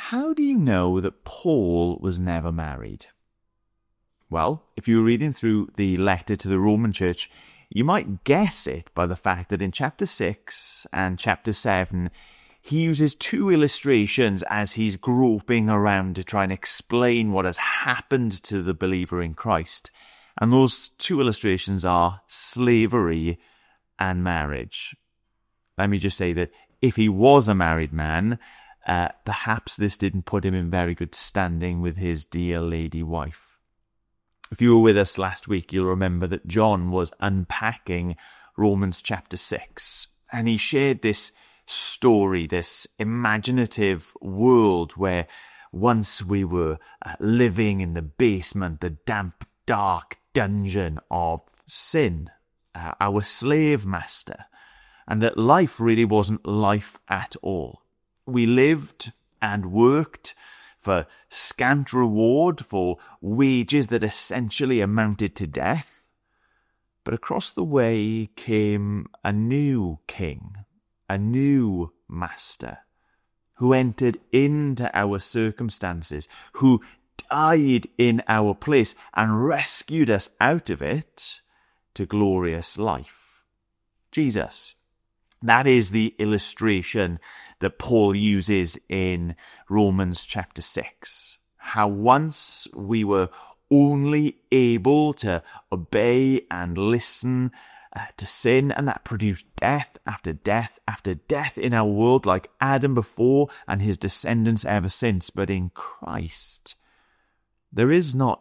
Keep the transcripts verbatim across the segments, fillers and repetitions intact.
How do you know that Paul was never married? Well, if you were reading through the letter to the Roman church, you might guess it by the fact that in chapter six and chapter seven, he uses two illustrations as he's groping around to try and explain what has happened to the believer in Christ. And those two illustrations are slavery and marriage. Let me just say that if he was a married man, uh, perhaps this didn't put him in very good standing with his dear lady wife. If you were with us last week, you'll remember that John was unpacking Romans chapter six, and he shared this story, this imaginative world where once we were uh, living in the basement, the damp, dark dungeon of sin, uh, our slave master, and that life really wasn't life at all. We lived and worked for scant reward, for wages that essentially amounted to death. But across the way came a new king, a new master, who entered into our circumstances, who died in our place and rescued us out of it to glorious life. Jesus. That is the illustration that Paul uses in Romans chapter six. How once we were only able to obey and listen uh, to sin, and that produced death after death after death in our world, like Adam before and his descendants ever since. But in Christ, there is not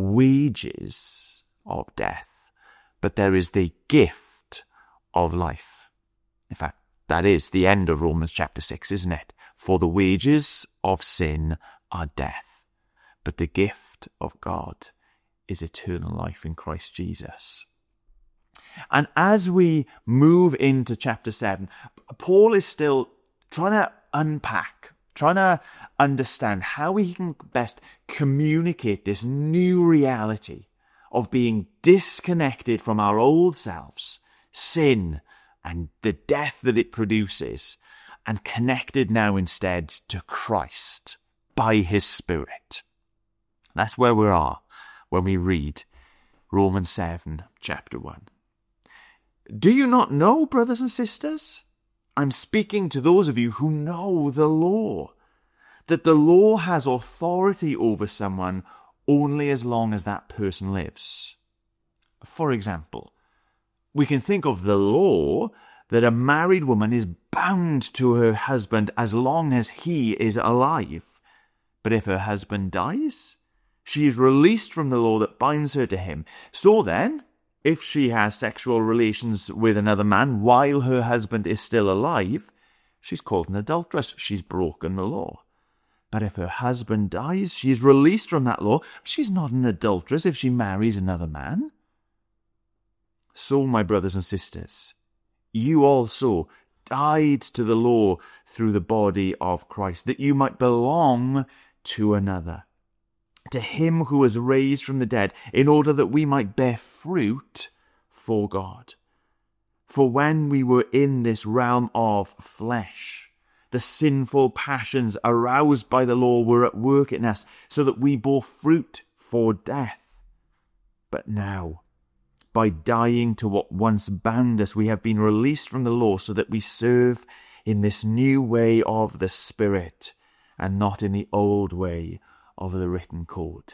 wages of death, but there is the gift of life. In fact, that is the end of Romans chapter six, isn't it? For the wages of sin are death, but the gift of God is eternal life in Christ Jesus. And as we move into chapter seven, Paul is still trying to unpack, trying to understand how he can best communicate this new reality of being disconnected from our old selves, sin, and the death that it produces, and connected now instead to Christ by his Spirit. That's where we are when we read Romans seven, chapter one. Do you not know, brothers and sisters? I'm speaking to those of you who know the law, that the law has authority over someone only as long as that person lives. For example, we can think of the law that a married woman is bound to her husband as long as he is alive. But if her husband dies, she is released from the law that binds her to him. So then, if she has sexual relations with another man while her husband is still alive, she's called an adulteress. She's broken the law. But if her husband dies, she is released from that law. She's not an adulteress if she marries another man. So, my brothers and sisters, you also died to the law through the body of Christ, that you might belong to another, to him who was raised from the dead, in order that we might bear fruit for God. For when we were in this realm of flesh, the sinful passions aroused by the law were at work in us, so that we bore fruit for death. But now, by dying to what once bound us, we have been released from the law so that we serve in this new way of the Spirit and not in the old way of the written code.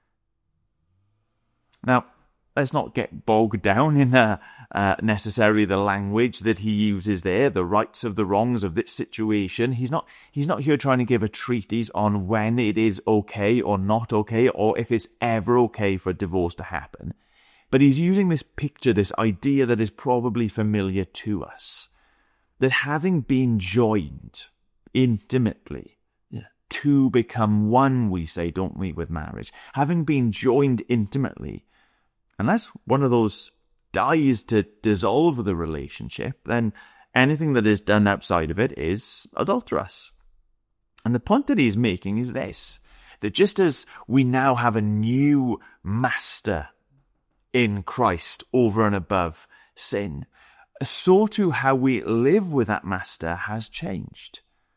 Now, let's not get bogged down in uh, uh, necessarily the language that he uses there, the rights of the wrongs of this situation. He's not, he's not here trying to give a treatise on when it is okay or not okay, or if it's ever okay for divorce to happen. But he's using this picture, this idea that is probably familiar to us, that having been joined intimately, to become one, we say, don't we, with marriage, having been joined intimately, unless one of those dies to dissolve the relationship, then anything that is done outside of it is adulterous. And the point that he's making is this, that just as we now have a new master in Christ over and above sin, so too how we live with that master has changed.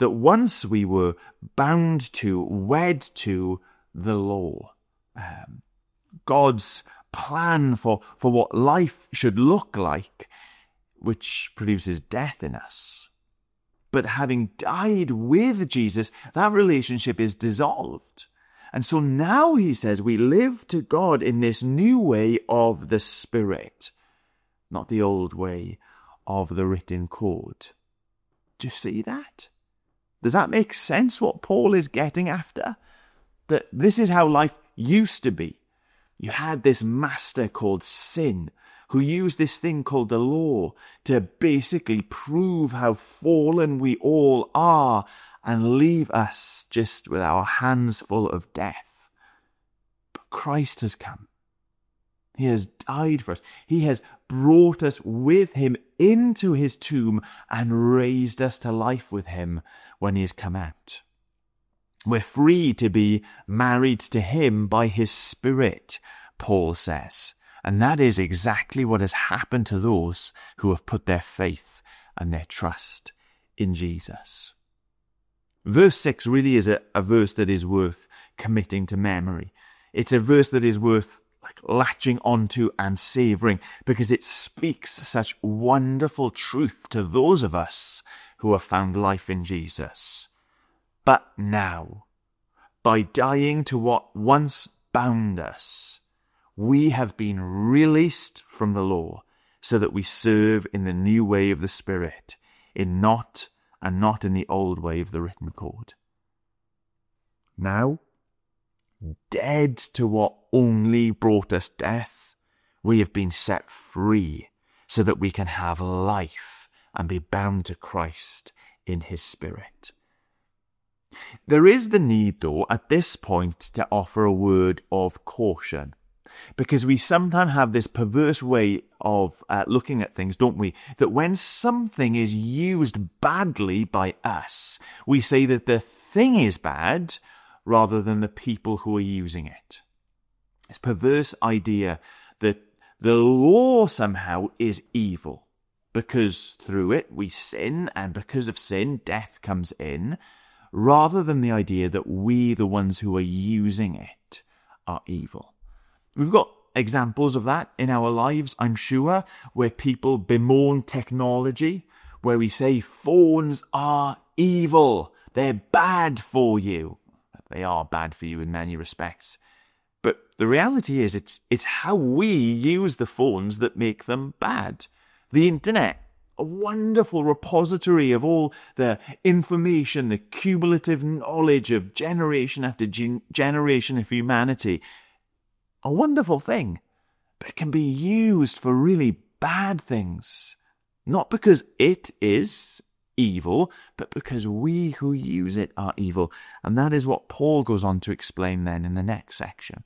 that once we were bound to, wed to the law. Um, God's plan for, for what life should look like, which produces death in us. But having died with Jesus, that relationship is dissolved. And so now, he says, we live to God in this new way of the Spirit, not the old way of the written code. Do you see that? Does that make sense, what Paul is getting after? That this is how life used to be. You had this master called sin, who used this thing called the law to basically prove how fallen we all are and leave us just with our hands full of death. But Christ has come. He has died for us. He has brought us with him into his tomb and raised us to life with him when he has come out. We're free to be married to him by his Spirit, Paul says. And that is exactly what has happened to those who have put their faith and their trust in Jesus. Verse six really is a, a verse that is worth committing to memory. It's a verse that is worth like latching onto and savouring, because it speaks such wonderful truth to those of us who have found life in Jesus. But now, by dying to what once bound us, we have been released from the law so that we serve in the new way of the Spirit, in not and not in the old way of the written code. Now, dead to what only brought us death, we have been set free so that we can have life and be bound to Christ in his Spirit. There is the need, though, at this point to offer a word of caution, because we sometimes have this perverse way of uh, looking at things, don't we? That when something is used badly by us, we say that the thing is bad rather than the people who are using it. This perverse idea that the law somehow is evil, because through it we sin, and because of sin, death comes in, rather than the idea that we, the ones who are using it, are evil. We've got examples of that in our lives, I'm sure, where people bemoan technology, where we say phones are evil, they're bad for you. They are bad for you in many respects. But the reality is it's it's how we use the phones that make them bad. The internet, a wonderful repository of all the information, the cumulative knowledge of generation after gen- generation of humanity. A wonderful thing, but it can be used for really bad things. Not because it is evil, but because we who use it are evil. And that is what Paul goes on to explain then in the next section.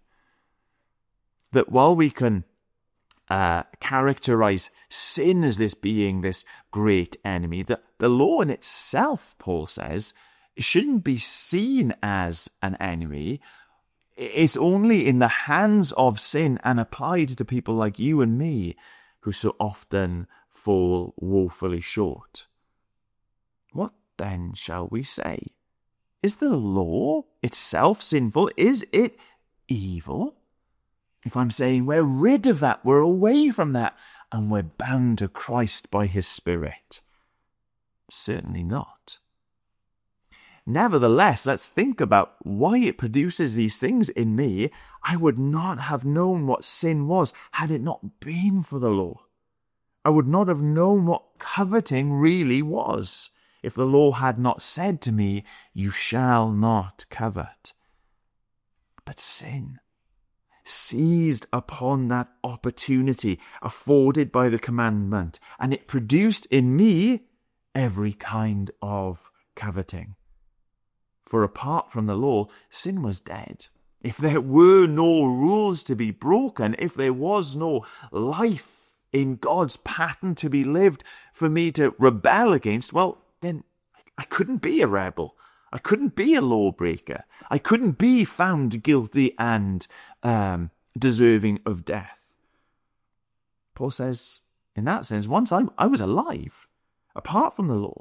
That while we can uh, characterize sin as this being this great enemy, that the law in itself, Paul says, shouldn't be seen as an enemy. It's only in the hands of sin and applied to people like you and me who so often fall woefully short. What then shall we say? Is the law itself sinful? Is it evil? If I'm saying we're rid of that, we're away from that, and we're bound to Christ by his Spirit? Certainly not. Nevertheless, let's think about why it produces these things in me. I would not have known what sin was had it not been for the law. I would not have known what coveting really was if the law had not said to me, you shall not covet. But sin seized upon that opportunity afforded by the commandment, and it produced in me every kind of coveting. For apart from the law, sin was dead. If there were no rules to be broken, if there was no life in God's pattern to be lived for me to rebel against, well, then I couldn't be a rebel. I couldn't be a lawbreaker. I couldn't be found guilty and um, deserving of death. Paul says, in that sense, once I, I was alive, apart from the law,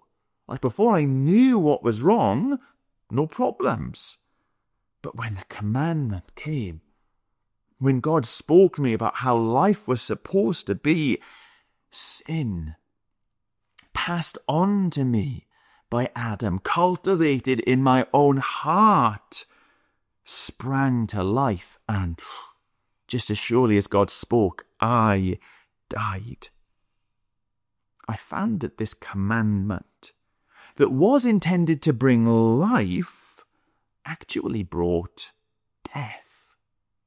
Like before I knew what was wrong, no problems. But when the commandment came, when God spoke to me about how life was supposed to be, sin passed on to me by Adam, cultivated in my own heart, sprang to life, and just as surely as God spoke, I died. I found that this commandment that was intended to bring life actually brought death.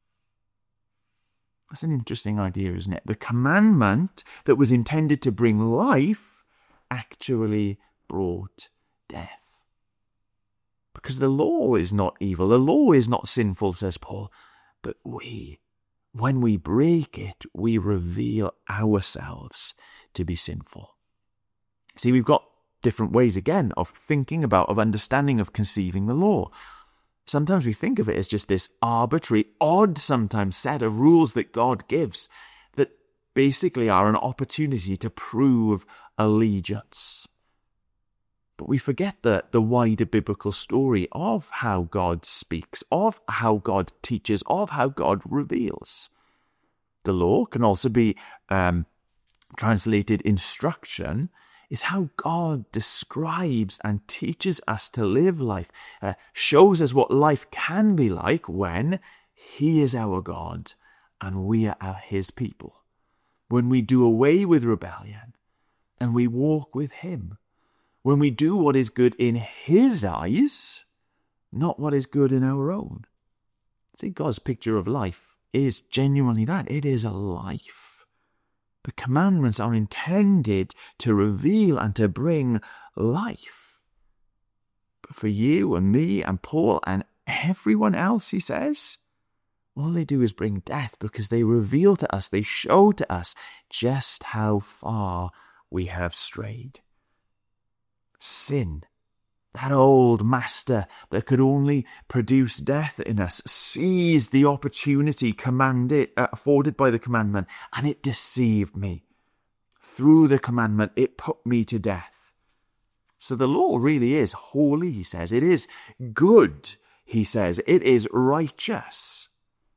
That's an interesting idea, isn't it? The commandment that was intended to bring life actually brought death. Because the law is not evil, the law is not sinful, says Paul, but we, when we break it, we reveal ourselves to be sinful. See, we've got different ways, again, of thinking about, of understanding, of conceiving the law. Sometimes we think of it as just this arbitrary, odd sometimes set of rules that God gives that basically are an opportunity to prove allegiance. But we forget the, the wider biblical story of how God speaks, of how God teaches, of how God reveals. The law can also be um, translated instruction, is how God describes and teaches us to live life, uh, shows us what life can be like when He is our God and we are His people. When we do away with rebellion and we walk with Him. When we do what is good in His eyes, not what is good in our own. See, God's picture of life is genuinely that. It is a life. The commandments are intended to reveal and to bring life. But for you and me and Paul and everyone else, he says, all they do is bring death because they reveal to us, they show to us just how far we have strayed. Sin, that old master that could only produce death in us, seized the opportunity commanded, uh, afforded by the commandment, and it deceived me. Through the commandment, it put me to death. So the law really is holy, he says. It is good, he says. It is righteous.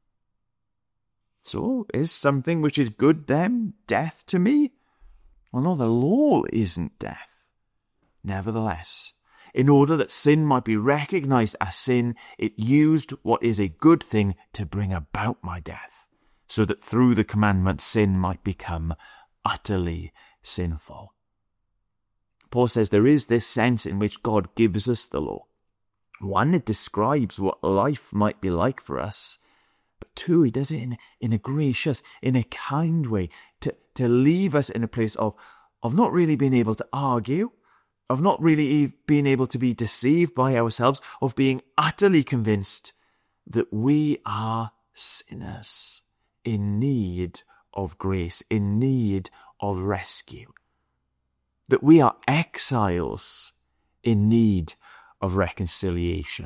So is something which is good then death to me? Well, no, the law isn't death. Nevertheless, in order that sin might be recognized as sin, it used what is a good thing to bring about my death, so that through the commandment sin might become utterly sinful. Paul says there is this sense in which God gives us the law. One, it describes what life might be like for us. But two, he does it in, in a gracious, in a kind way, to, to leave us in a place of, of not really being able to argue, of not really being able to be deceived by ourselves, of being utterly convinced that we are sinners in need of grace, in need of rescue. That we are exiles in need of reconciliation.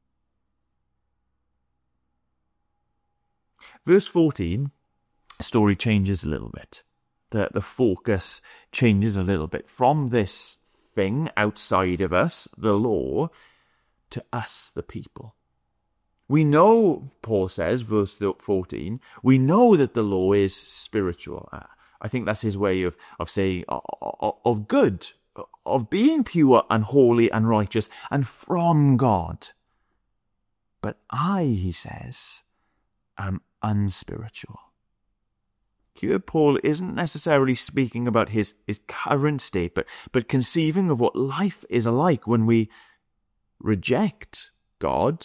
Verse fourteen, the story changes a little bit. The, the focus changes a little bit from this thing outside of us, the law, to us, the people. We know, Paul says, verse fourteen, we know that the law is spiritual. I think that's his way of, of saying, of good, of being pure and holy and righteous and from God. But I, he says, am unspiritual. Here Paul isn't necessarily speaking about his, his current state, but, but conceiving of what life is like when we reject God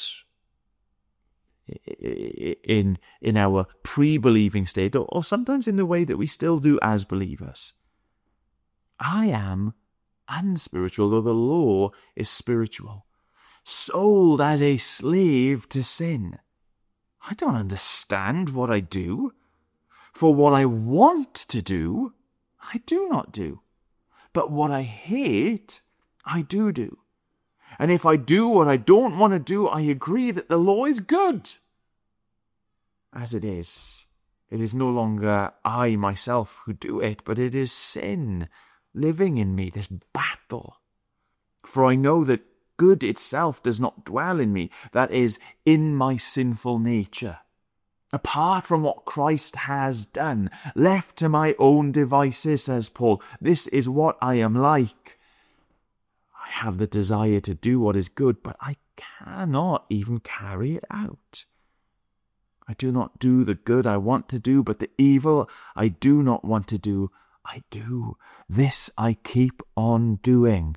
in, in our pre-believing state, or, or sometimes in the way that we still do as believers. I am unspiritual, though the law is spiritual, sold as a slave to sin. I don't understand what I do. For what I want to do, I do not do. But what I hate, I do do. And if I do what I don't want to do, I agree that the law is good. As it is, it is no longer I myself who do it, but it is sin living in me, this battle. For I know that good itself does not dwell in me, that is, in my sinful nature. Apart from what Christ has done, left to my own devices, says Paul, this is what I am like. I have the desire to do what is good, but I cannot even carry it out. I do not do the good I want to do, but the evil I do not want to do, I do. This I keep on doing.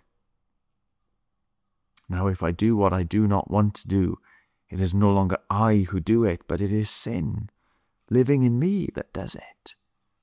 Now, if I do what I do not want to do, it is no longer I who do it, but it is sin living in me that does it.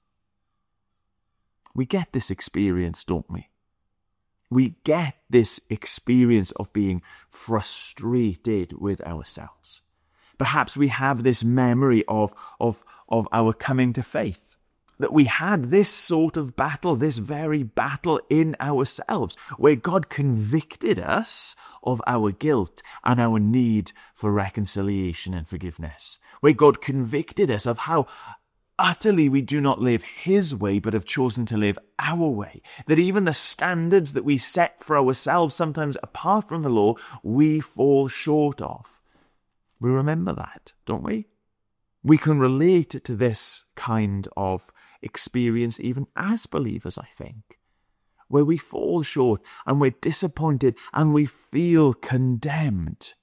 We get this experience, don't we? We get this experience of being frustrated with ourselves. Perhaps we have this memory of, of, of our coming to faith, that we had this sort of battle, this very battle in ourselves, where God convicted us of our guilt and our need for reconciliation and forgiveness, where God convicted us of how utterly we do not live his way, but have chosen to live our way, that even the standards that we set for ourselves, sometimes apart from the law, we fall short of. We remember that, don't we? We can relate to this kind of experience even as believers, I think, where we fall short and we're disappointed and we feel condemned.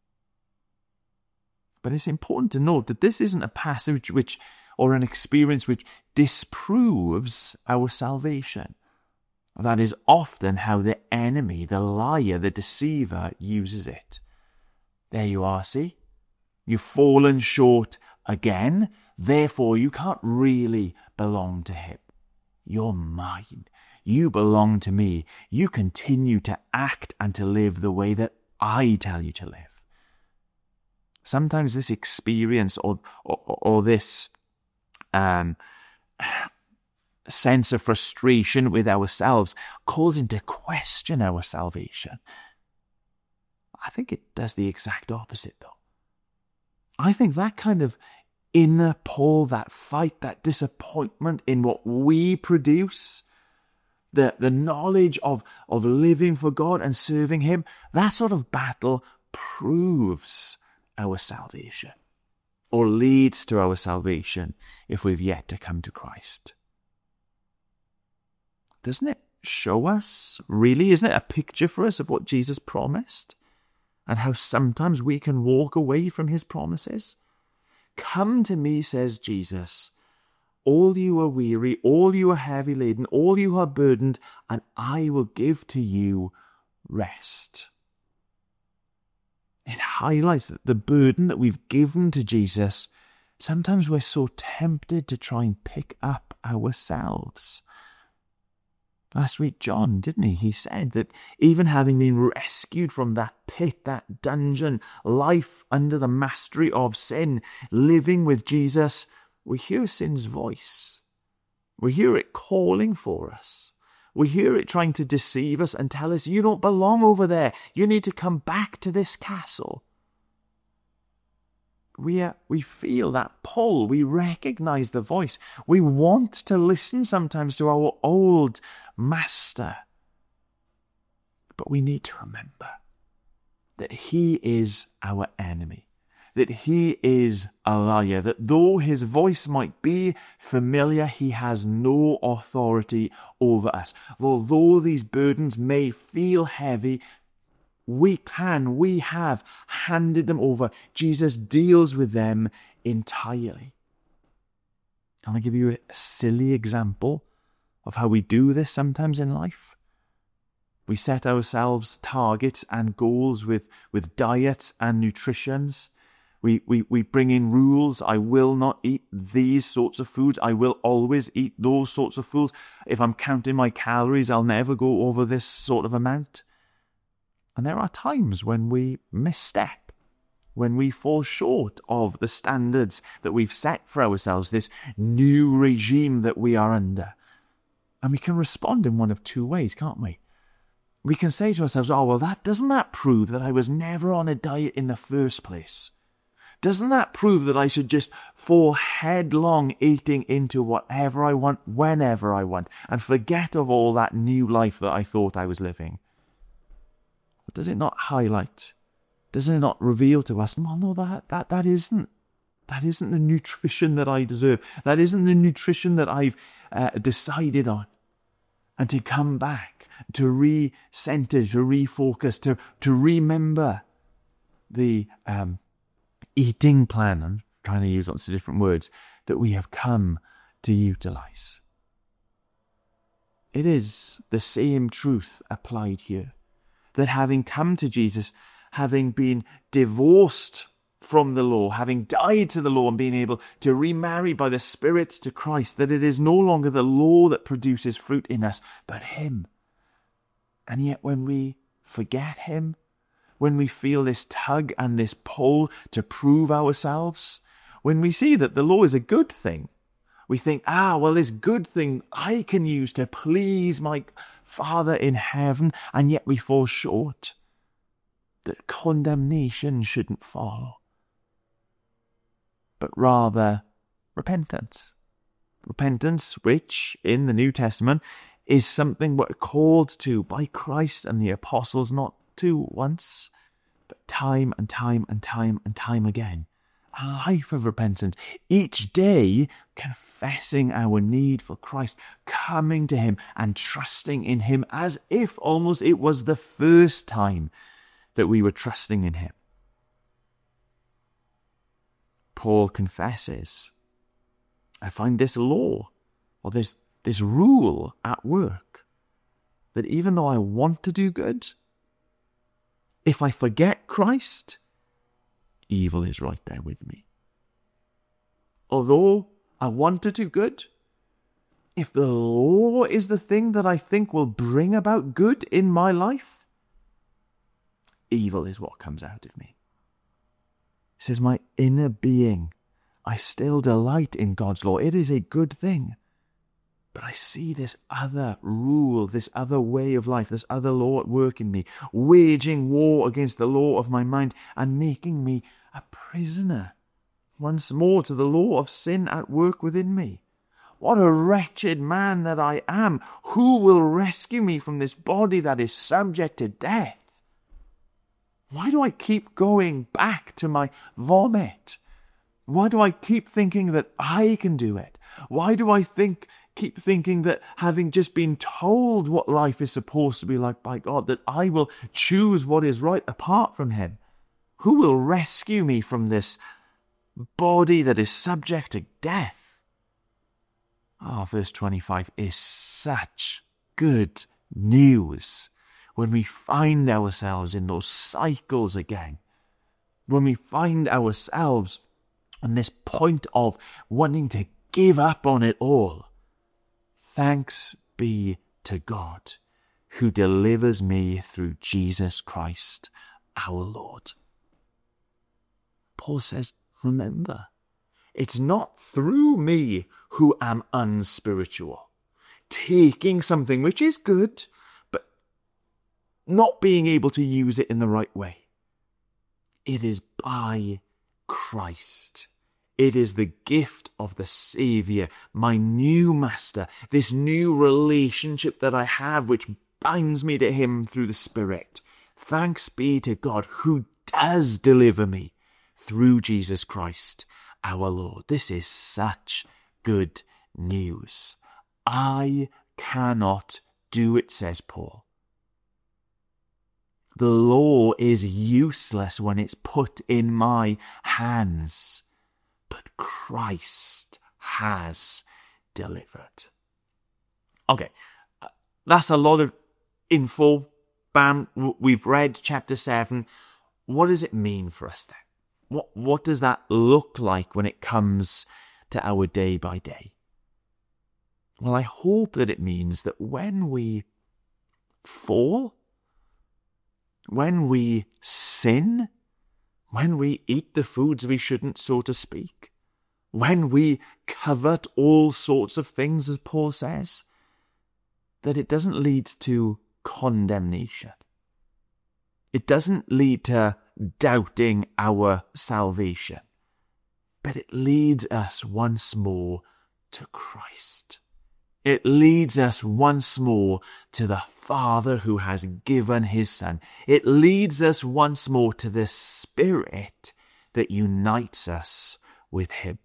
But it's important to note that this isn't a passage which, or an experience which disproves our salvation. That is often how the enemy, the liar, the deceiver uses it. There you are, see? You've fallen short again, therefore you can't really belong to him. You're mine. You belong to me. You continue to act and to live the way that I tell you to live. Sometimes this experience or or, or this um, sense of frustration with ourselves calls into question our salvation. I think it does the exact opposite, though. I think that kind of inner pull, that fight, that disappointment in what we produce, the, the knowledge of, of living for God and serving him, that sort of battle proves our salvation, or leads to our salvation if we've yet to come to Christ. Doesn't it show us, really, isn't it a picture for us of what Jesus promised? And how sometimes we can walk away from his promises? Come to me, says Jesus, all you are weary, all you are heavy laden, all you are burdened, and I will give to you rest. It highlights that the burden that we've given to Jesus, sometimes we're so tempted to try and pick up ourselves. Last week, John, didn't he? He said that even having been rescued from that pit, that dungeon, life under the mastery of sin, living with Jesus, we hear sin's voice. We hear it calling for us. We hear it trying to deceive us and tell us, you don't belong over there. You need to come back to this castle. We, uh, we feel that pull. We recognize the voice. We want to listen sometimes to our old master. But we need to remember that he is our enemy, that he is a liar, that though his voice might be familiar, he has no authority over us. Although these burdens may feel heavy, we can, we have handed them over. Jesus deals with them entirely. Can I give you a silly example of how we do this sometimes in life? We set ourselves targets and goals with, with diet and nutritions. We, we, we bring in rules. I will not eat these sorts of foods. I will always eat those sorts of foods. If I'm counting my calories, I'll never go over this sort of amount. And there are times when we misstep, when we fall short of the standards that we've set for ourselves, this new regime that we are under. And we can respond in one of two ways, can't we? We can say to ourselves, oh, well, that doesn't that prove that I was never on a diet in the first place? Doesn't that prove that I should just fall headlong eating into whatever I want, whenever I want, and forget of all that new life that I thought I was living? does it not highlight? Does it not reveal to us, well, no, that, that, that isn't, that isn't the nutrition that I deserve. That isn't the nutrition that I've uh, decided on. And to come back, to re-center, to refocus, to, to remember the um, eating plan, I'm trying to use lots of different words, that we have come to utilize. It is the same truth applied here, that having come to Jesus, having been divorced from the law, having died to the law and being able to remarry by the Spirit to Christ, that it is no longer the law that produces fruit in us, but Him. And yet when we forget Him, when we feel this tug and this pull to prove ourselves, when we see that the law is a good thing, we think, ah, well, this good thing I can use to please my Father in heaven, and yet we fall short. That condemnation shouldn't follow, but rather repentance. Repentance, which in the New Testament is something we're called to by Christ and the apostles, not to once, but time and time and time and time again. A life of repentance, each day confessing our need for Christ, coming to Him and trusting in Him as if almost it was the first time that we were trusting in Him. Paul confesses, I find this law, or this, this rule at work, that even though I want to do good, if I forget Christ, evil is right there with me. Although I want to do good, if the law is the thing that I think will bring about good in my life, evil is what comes out of me. It says, my inner being, I still delight in God's law. It is a good thing. But I see this other rule, this other way of life, this other law at work in me, waging war against the law of my mind and making me a prisoner once more to the law of sin at work within me. What a wretched man that I am! Who will rescue me from this body that is subject to death? Why do I keep going back to my vomit? Why do I keep thinking that I can do it? Why do I think, keep thinking that having just been told what life is supposed to be like by God, that I will choose what is right apart from Him? Who will rescue me from this body that is subject to death? Ah, verse twenty-five is such good news when we find ourselves in those cycles again. When we find ourselves on this point of wanting to give up on it all. Thanks be to God who delivers me through Jesus Christ our Lord. Paul says, remember, it's not through me who am unspiritual, taking something which is good, but not being able to use it in the right way. It is by Christ. It is the gift of the Saviour, my new master, this new relationship that I have which binds me to Him through the Spirit. Thanks be to God who does deliver me through Jesus Christ our Lord. This is such good news. I cannot do it, says Paul. The law is useless when it's put in my hands, but Christ has delivered. Okay, that's a lot of info. Bam, we've read chapter seven. What does it mean for us then? What, what does that look like when it comes to our day by day? Well, I hope that it means that when we fall, when we sin, when we eat the foods we shouldn't, so to speak, when we covet all sorts of things, as Paul says, that it doesn't lead to condemnation. It doesn't lead to doubting our salvation, but it leads us once more to Christ. It leads us once more to the Father who has given his Son. It leads us once more to the Spirit that unites us with him.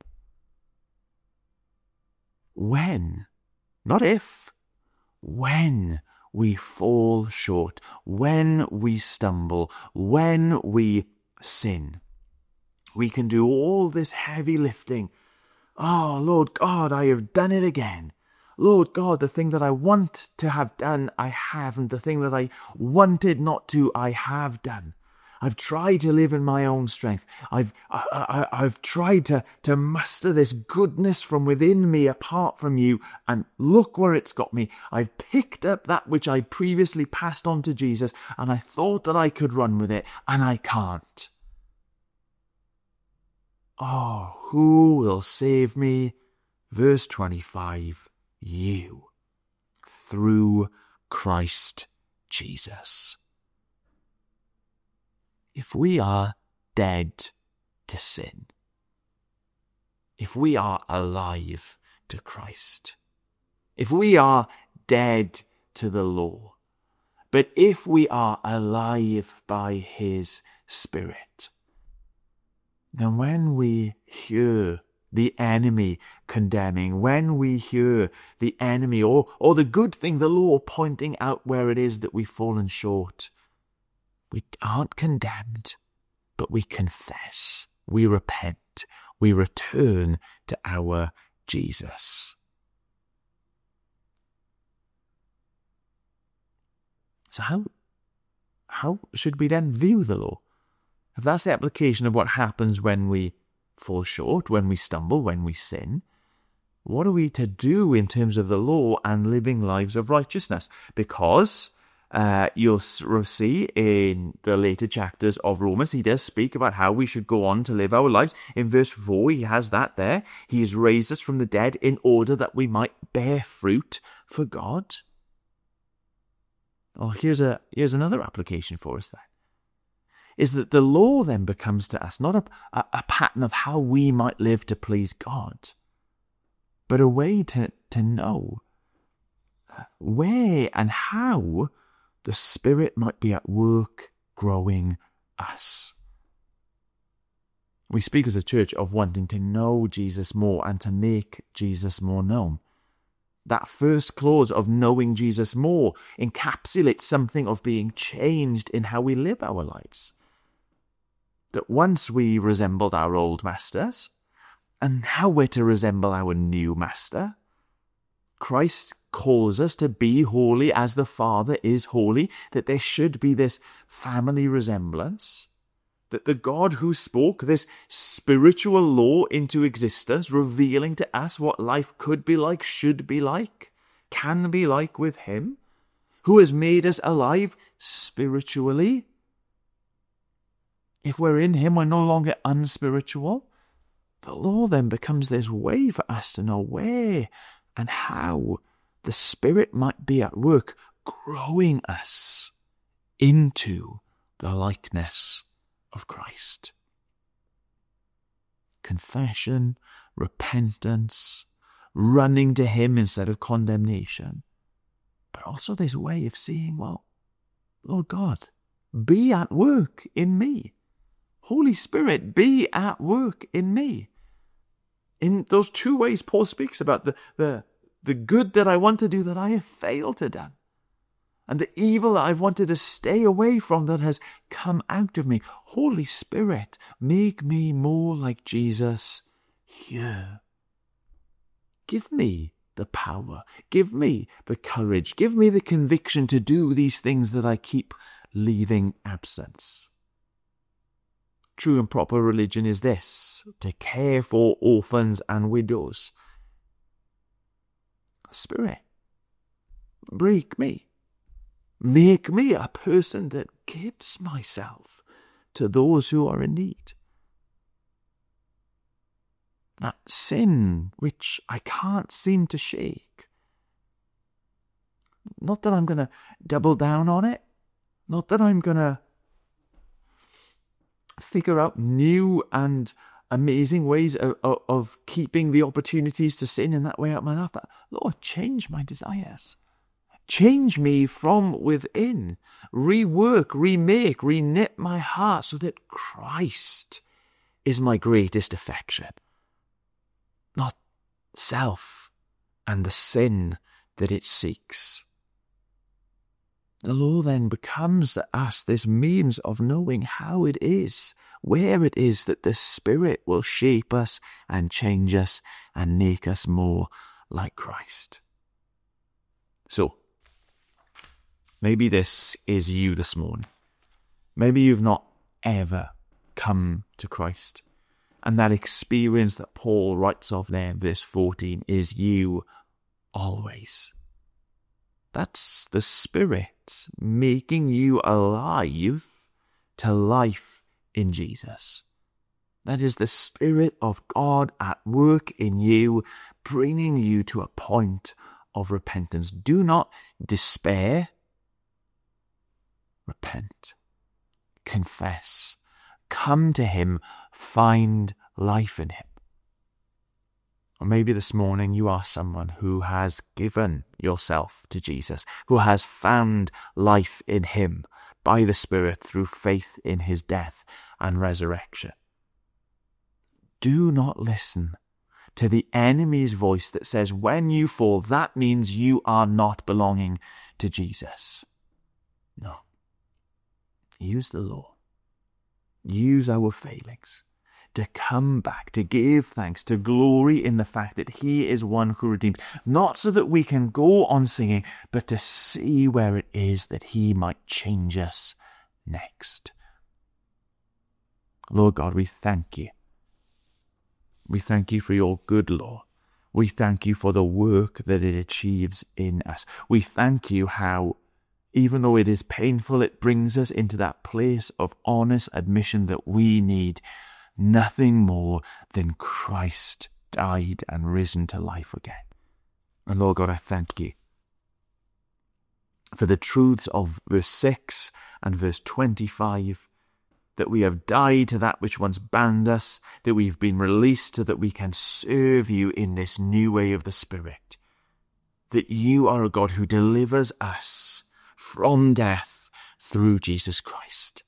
When, not if, when we fall short, when we stumble, when we sin, we can do all this heavy lifting. Oh, Lord God, I have done it again. Lord God, the thing that I want to have done, I haven't. The thing that I wanted not to, I have done. I've tried to live in my own strength. I've I, I, I've tried to, to muster this goodness from within me apart from you, and look where it's got me. I've picked up that which I previously passed on to Jesus, and I thought that I could run with it, and I can't. Oh, who will save me? Verse twenty-five. You, through Christ Jesus. If we are dead to sin, if we are alive to Christ, if we are dead to the law, but if we are alive by his Spirit, then when we hear the enemy condemning, when we hear the enemy or, or the good thing, the law, pointing out where it is that we've fallen short, we aren't condemned, but we confess, we repent, we return to our Jesus. So how, how should we then view the law? If that's the application of what happens when we fall short, when we stumble, when we sin, what are we to do in terms of the law and living lives of righteousness? Because uh, you'll see in the later chapters of Romans, he does speak about how we should go on to live our lives. In verse four, he has that there. He has raised us from the dead in order that we might bear fruit for God. Well, here's a here's another application for us then. Is that the law then becomes to us not a, a, a pattern of how we might live to please God, but a way to, to know where and how the Spirit might be at work growing us. We speak as a church of wanting to know Jesus more and to make Jesus more known. That first clause of knowing Jesus more encapsulates something of being changed in how we live our lives. That once we resembled our old masters, and now we're to resemble our new master. Christ calls us to be holy as the Father is holy, that there should be this family resemblance, that the God who spoke this spiritual law into existence, revealing to us what life could be like, should be like, can be like with him, who has made us alive spiritually. If we're in him, we're no longer unspiritual. The law then becomes this way for us to know where and how the Spirit might be at work, growing us into the likeness of Christ. Confession, repentance, running to him instead of condemnation. But also this way of seeing, well, Lord God, be at work in me. Holy Spirit, be at work in me. In those two ways, Paul speaks about the, the, the good that I want to do that I have failed to do, and the evil that I've wanted to stay away from that has come out of me. Holy Spirit, make me more like Jesus here. Give me the power. Give me the courage. Give me the conviction to do these things that I keep leaving absent. True and proper religion is this, to care for orphans and widows. Spirit, break me. Make me a person that gives myself to those who are in need. That sin which I can't seem to shake. Not that I'm going to double down on it. Not that I'm going to figure out new and amazing ways of, of, of keeping the opportunities to sin in that way out of my life. But Lord, change my desires. Change me from within. Rework, remake, reknit my heart so that Christ is my greatest affection, not self and the sin that it seeks. The law then becomes to us this means of knowing how it is, where it is that the Spirit will shape us and change us and make us more like Christ. So, maybe this is you this morning. Maybe you've not ever come to Christ. And that experience that Paul writes of there in verse fourteen is you always. That's the Spirit making you alive to life in Jesus. That is the Spirit of God at work in you, bringing you to a point of repentance. Do not despair. Repent. Confess. Come to Him. Find life in Him. Or maybe this morning you are someone who has given yourself to Jesus, who has found life in Him by the Spirit through faith in His death and resurrection. Do not listen to the enemy's voice that says when you fall, that means you are not belonging to Jesus. No. Use the law. Use our failings to come back, to give thanks, to glory in the fact that He is one who redeemed, not so that we can go on singing, but to see where it is that He might change us next. Lord God, we thank You. We thank You for Your good law. We thank You for the work that it achieves in us. We thank You how, even though it is painful, it brings us into that place of honest admission that we need nothing more than Christ died and risen to life again. And Lord God, I thank You for the truths of verse six and verse twenty-five, that we have died to that which once bound us, that we've been released so that we can serve You in this new way of the Spirit, that You are a God who delivers us from death through Jesus Christ.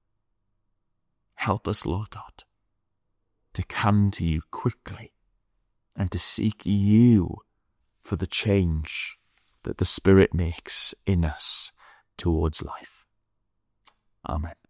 Help us, Lord God, to come to You quickly and to seek You for the change that the Spirit makes in us towards life. Amen.